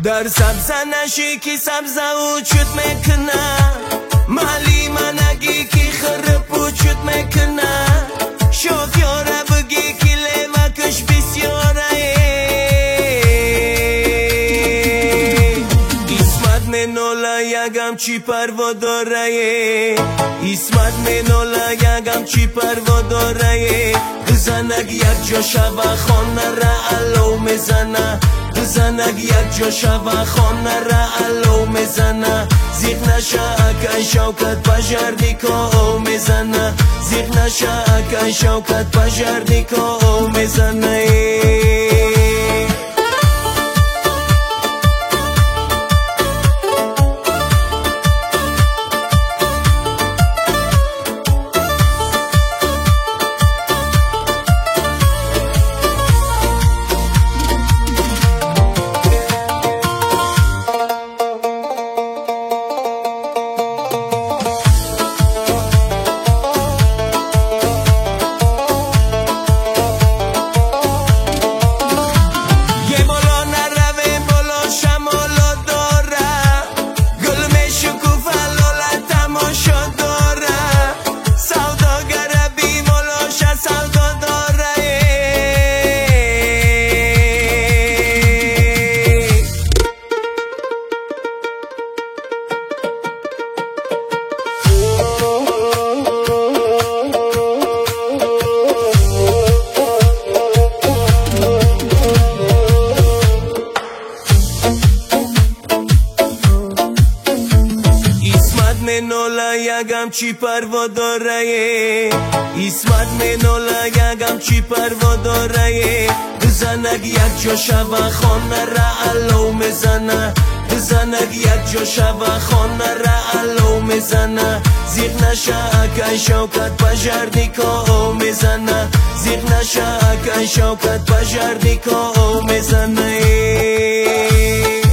در سبزه نشی که سبزه وجود میکنه مالی منگی که خرب وجود میکنه شوف یاره بگی که لیوکش بسیاره اسمت منولا یگم چی پروا داره اسمت منولا یگم چی پروا داره بزنگ یک جا شب خانه را علو میزنه بزنگ یک جا شب خانه را علو میزنه زیغ نشه اکن شوکت پجردی که او میزنه زیغ نشه اکن شوکت پجردی که او میزنه منولا یگم چی پروا داره اسمت منولا یگم چی پروا داره بزنگ یک جا شب خانه را علو میزنه بزنگ یک جا شب خانه را علو میزنه زیغ نشه اکن شوکت پجردی که او میزنه زیغ نشه اکن شوکت پجردی که او میزنه